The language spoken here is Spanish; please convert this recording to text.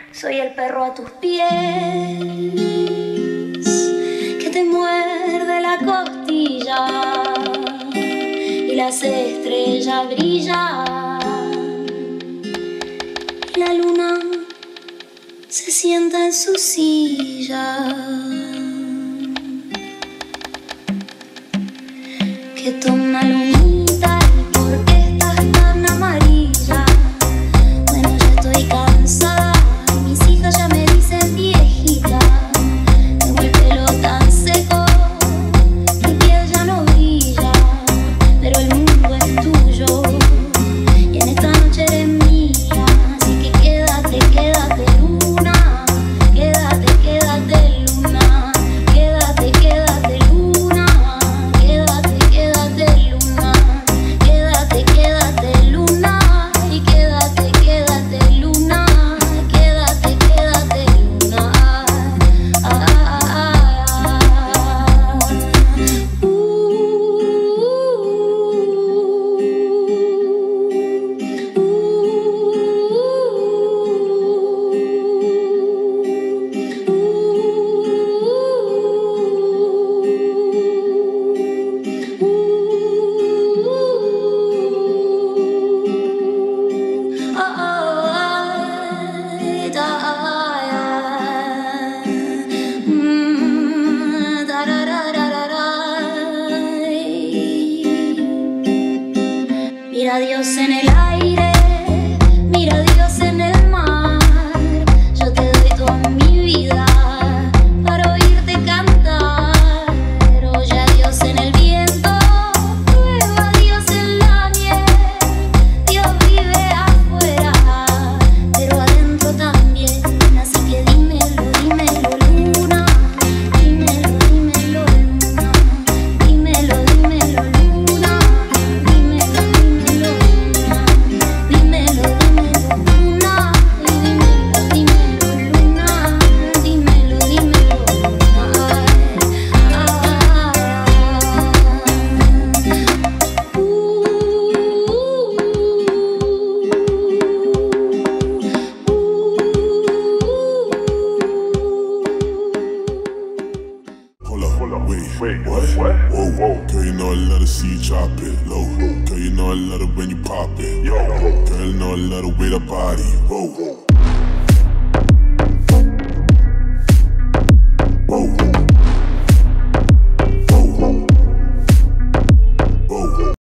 Soy el perro a tus pies que te muerde la costilla y las estrellas brillan y la luna se sienta en su silla. Que toma lunita y por qué estás tan amarilla. Bueno, ya estoy cansada y mis hijas ya me dicen viejita. Tengo el pelo tan seco, mi piel ya no brilla, pero el mundo es tuyo y en esta noche eres mía. Así que quédate, quédate luna, quédate, quédate luna, quédate, quédate luna, quédate, quédate luna, quédate, quédate luna y quédate, quédate luna, quédate, quédate luna. Mira a Dios en el aire, mira a Dios en el mar. Yo te doy toda mi vida para oírte cantar. Oye a Dios en el viento, prueba a Dios en la miel. Dios vive afuera, pero adentro también. Así que dímelo, dímelo luna, dímelo, dímelo luna, dímelo, dímelo luna, dímelo, dímelo luna, dímelo, dímelo luna, y dímelo, dímelo luna, dímelo, dímelo Hold up, wait, what? Whoa, girl, you know I love to see you drop it low. Girl, you know I love it when you pop it. Girl, you know I love the way that body, whoa.